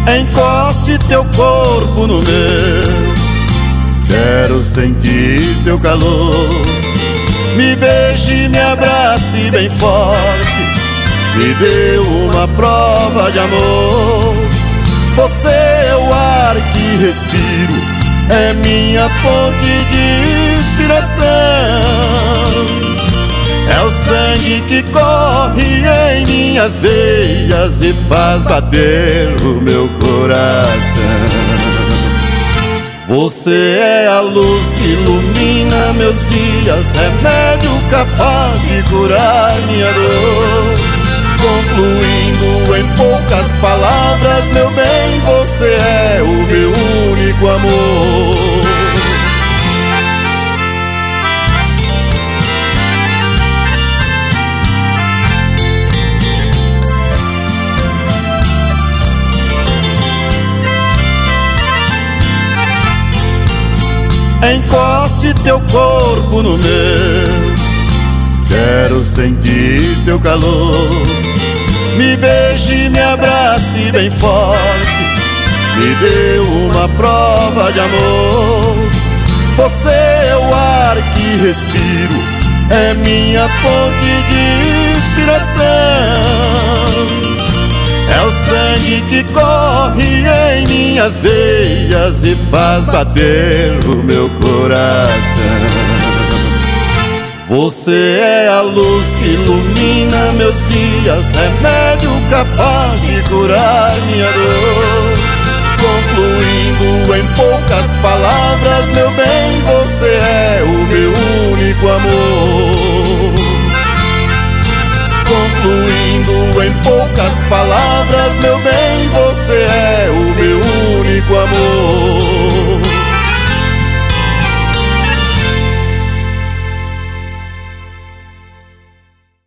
Encoste teu corpo no meu, quero sentir teu calor. Me beije, me abrace bem forte, me dê uma prova de amor. Você é o ar que respiro, é minha fonte de inspiração. É o sangue que corre em minhas veias e faz bater o meu coração. Você é a luz que ilumina meus dias, remédio capaz de curar minha dor. Concluindo em poucas palavras, meu bem, você é o meu único amor. Encoste teu corpo no meu, quero sentir teu calor. Me beije, me abrace bem forte, me dê uma prova de amor. Você é o ar que respiro, é minha fonte de inspiração. É o sangue que corre em minhas veias e faz bater o meu coração. Você é a luz que ilumina meus dias, remédio capaz de curar minha dor. Concluindo em poucas palavras, meu bem, você é o meu único amor. Concluindo em poucas palavras, meu bem,